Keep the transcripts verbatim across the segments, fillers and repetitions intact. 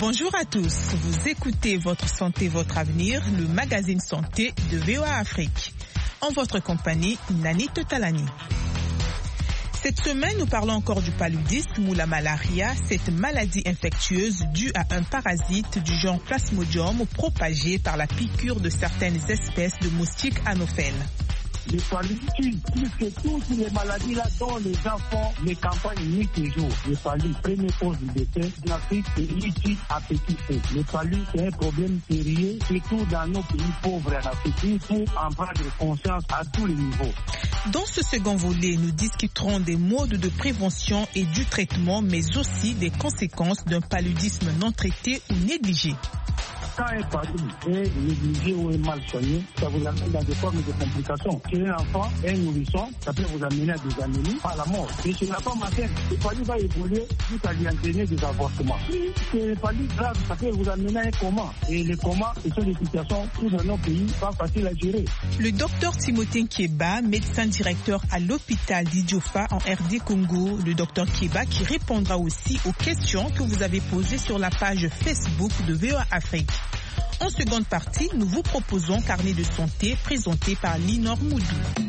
Bonjour à tous, vous écoutez Votre Santé, Votre Avenir, le magazine santé de V O A Afrique. En votre compagnie, Nani Totalani. Cette semaine, nous parlons encore du paludisme ou la malaria, cette maladie infectieuse due à un parasite du genre Plasmodium propagé par la piqûre de certaines espèces de moustiques anopheles. Le paludisme, plus que toutes les maladies là dont les gens font les campagnes nuit et jour. Le paludisme, première cause du décès en Afrique, c'est l'itis à petit feu. Le paludisme, c'est un problème sérieux, surtout dans nos pays pauvres en Afrique. Il faut en prendre conscience à tous les niveaux. Dans ce second volet, nous discuterons des modes de prévention et du traitement, mais aussi des conséquences d'un paludisme non traité ou négligé. Quand un paludisme est négligé ou est mal soigné, ça vous amène dans des formes de complications. Chez un enfant, un nourrisson, ça peut vous amener à des anémies, à la mort. Et chez la femme maternelle, le paludisme va évoluer jusqu'à lui entraîner des avortements. Si c'est le paludisme grave, ça peut vous amener à un coma. Et les comas, ce sont des situations où dans nos pays, pas facile à gérer. Le docteur Timothée Nkieba, médecin directeur à l'hôpital d'Idiofa en R D Congo, le docteur Nkieba qui répondra aussi aux questions que vous avez posées sur la page Facebook de V O A Afrique. En seconde partie, nous vous proposons Carnet de santé présenté par Linor Moudou.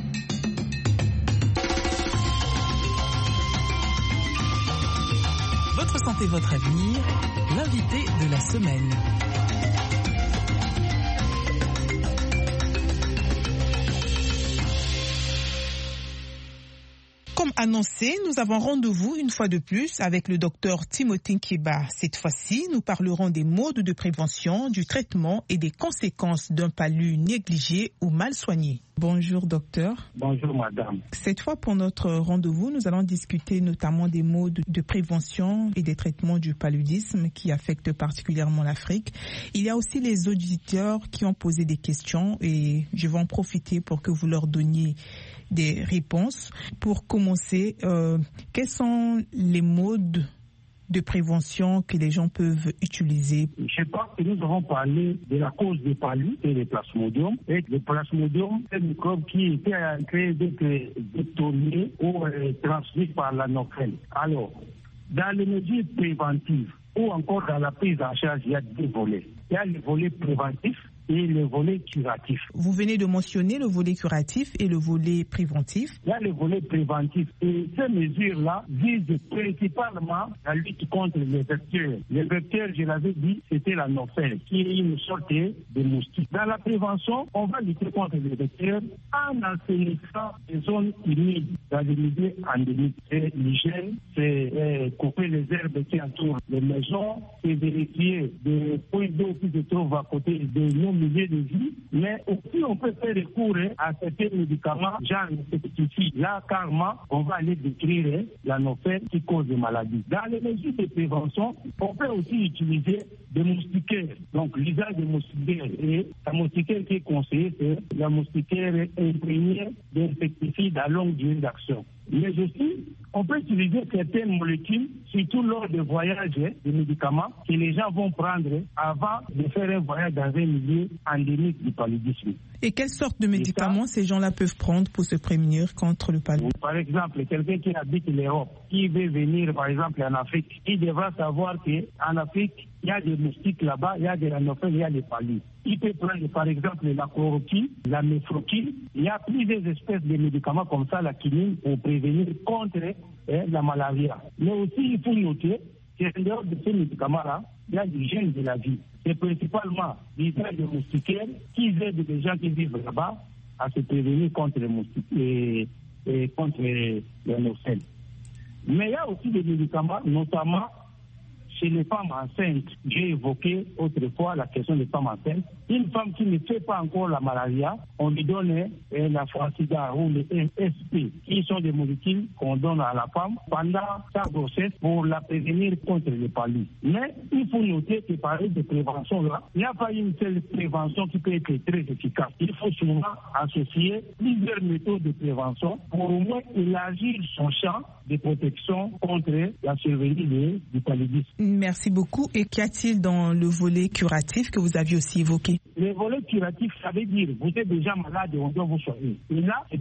Votre santé, votre avenir, l'invité de la semaine. Comme annoncé, nous avons rendez-vous une fois de plus avec le docteur Timothée Nkieba. Cette fois-ci, nous parlerons des modes de prévention, du traitement et des conséquences d'un palud négligé ou mal soigné. Bonjour docteur. Bonjour madame. Cette fois pour notre rendez-vous, nous allons discuter notamment des modes de prévention et des traitements du paludisme qui affectent particulièrement l'Afrique. Il y a aussi les auditeurs qui ont posé des questions et je vais en profiter pour que vous leur donniez des réponses. Pour commencer, euh, quels sont les modes de prévention que les gens peuvent utiliser? Je pense que nous avons parlé de la cause des paludisme et des plasmodiums. Et le plasmodium, c'est un microbe qui était en train d'être détourné ou euh, transmis par l'anophèle. Alors, dans les mesures préventives ou encore dans la prise en charge, il y a deux volets. Il y a le volet préventif et le volet curatif. Vous venez de mentionner le volet curatif et le volet préventif. Il y a le volet préventif et ces mesures-là visent principalement la lutte contre les vecteurs. Les vecteurs, je l'avais dit, c'était l'anophèle, qui est une sorte de moustique. Dans la prévention, on va lutter contre les vecteurs en assainissant les zones humides dans les milieux endémiques. C'est l'hygiène, c'est euh, couper les herbes qui entourent les maisons, c'est vérifier des points d'eau qui se trouvent à côté de nos milieux de vie, mais aussi on peut faire recours à certains médicaments, genre les pesticides. Là, carrément, on va aller décrire l'anophèle qui cause des maladies. Dans les mesures de prévention, on peut aussi utiliser des moustiquaires. Donc, l'usage des moustiquaires. Et la moustiquaire qui est conseillée, c'est la moustiquaire imprégnée d'insecticides à longue durée d'action. Mais aussi, on peut utiliser certaines molécules, surtout lors des voyages de médicaments, que les gens vont prendre avant de faire un voyage dans un milieu endémique du paludisme. Et quelles sortes de médicaments ça, ces gens-là peuvent prendre pour se prémunir contre le paludisme? Par exemple, quelqu'un qui habite l'Europe, qui veut venir par exemple en Afrique, il devra savoir qu'en Afrique, il y a des moustiques là-bas, il y a des anophèles, il y a des paludismes. Il peut prendre par exemple la chloroquine, la mefloquine. Il y a plusieurs espèces de médicaments comme ça, la quinine, pour prévenir contre eh, la malaria. Mais aussi, il faut noter qu'en dehors de ces médicaments-là, il y a l'hygiène de la vie. C'est principalement l'usage de moustiquaires qui aident les gens qui vivent là-bas à se prévenir contre les moustiques et, et contre les, les anophèles. Mais il y a aussi des médicaments, notamment chez les femmes enceintes. J'ai évoqué autrefois la question des femmes enceintes. Une femme qui ne fait pas encore la malaria, on lui donne eh, la Farxiga ou le S P, qui sont des molécules qu'on donne à la femme pendant sa grossesse pour la prévenir contre les paludisme. Mais il faut noter que par exemple de prévention là, il n'y a pas une seule prévention qui peut être très efficace. Il faut souvent associer plusieurs méthodes de prévention pour au moins élargir son champ de protection contre la survenue du paludisme. Merci beaucoup. Et qu'y a-t-il dans le volet curatif que vous aviez aussi évoqué? Le volet curatif, ça veut dire vous êtes déjà malade et on doit vous soigner. Et là,